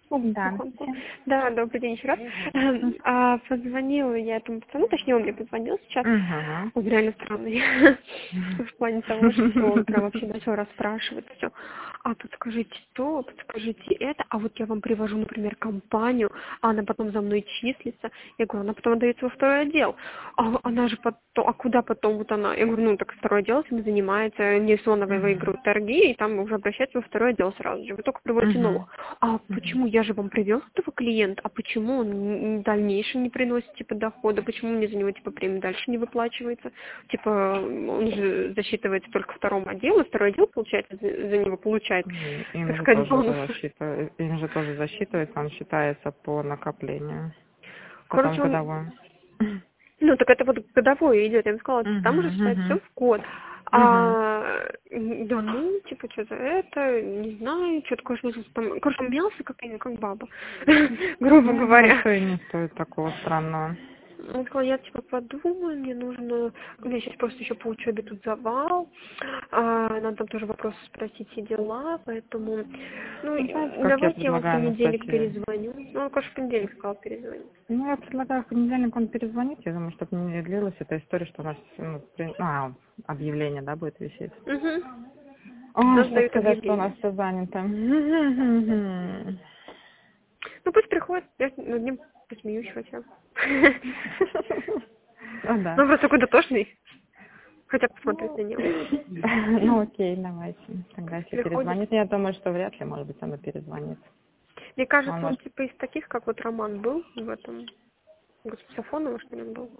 О, Да, тихонько. всем. Да, добрый день еще раз. Позвонила я этому пацану, точнее, он мне позвонил сейчас. Угу. Он реально странный. В плане того, что он прям вообще начал расспрашивать все. А подскажите то, подскажите это, а вот я вам привожу, например, компанию, а она потом за мной числится. Я говорю, она потом отдается во второй отдел. А она же потом, а куда потом вот она? Я говорю, ну так второй отдел этим занимается, инвестиционные выигрывают торги, и там уже обращается во второй отдел сразу же. Вы только приводите новых. А почему я же вам привел этого клиента, а почему он дальнейшее не приносит типа дохода, почему мне за него типа премия дальше не выплачивается? Типа он же засчитывается только второму отделу, второй отдел получается за него получает, так Им же сказать, тоже бонусы. засчитывается, он считается по накоплению. Потом Короче, он, годовой. ну так это вот годовое идет, я ему сказала, типа, там уже считается все в год. Да ну, типа, что-то это, не знаю, что такое смысл там. Короче, он мялся, как баба, грубо Я думаю, говоря. что и не стоит такого странного. Он сказал, я типа подумаю, мне нужно, у меня сейчас просто еще по учебе тут завал, надо там тоже вопросы спросить и дела, поэтому, Ну, знаете, ну, как я давайте я вам в предлагаю на понедельник статье? перезвоню. Ну, он, конечно, в понедельник сказал перезвонить. Ну, я предлагаю в понедельник он перезвонить, я думаю, чтобы не длилась эта история, что у нас объявление, да, будет висеть. Угу. Ой, Нас что дают сказать, что у нас объявление. все занято. Ну, пусть приходит, я над ним посмеюсь хотя бы. Ну да. Ну, просто какой-то тошный, хотя бы посмотреть Ну, на него. ну окей, давайте. Тогда Пусть если приходит. перезвонит, я думаю, что вряд ли, может быть, она перезвонит. Мне Он кажется, он может... типа из таких, как вот Роман был в этом, Господи, Сафонова, что ли, он был.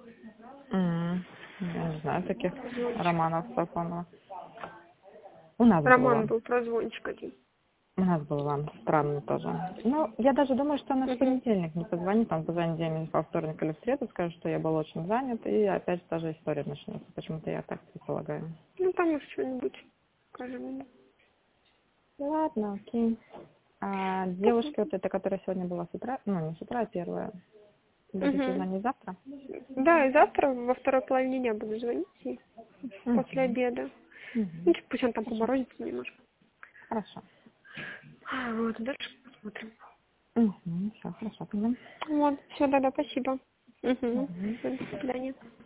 Я не знаю таких Прозвончик. романов Сафонова. У нас Роман было. был прозвончик один. У нас был вам странный тоже. Ну, я даже думаю, что она в Угу. понедельник не позвонит, он позвонит где-нибудь во вторник или в среду, скажет, что я был очень занят, и опять та же история начнется. Почему-то я так предполагаю. Ну, там уж что-нибудь скажем ему. Ладно, окей. А девушка вот эта, которая сегодня была с утра, ну, не с утра, а первая, будете Угу. звонить завтра? Да, и завтра во второй половине дня буду звонить ей после Угу. обеда. Ну, Угу. типа, пусть он там Хорошо. поморозится немножко. Хорошо. Вот, и дальше посмотрим. Угу. Все, хорошо, понял. Вот, все, да, спасибо. Угу. Угу. До свидания.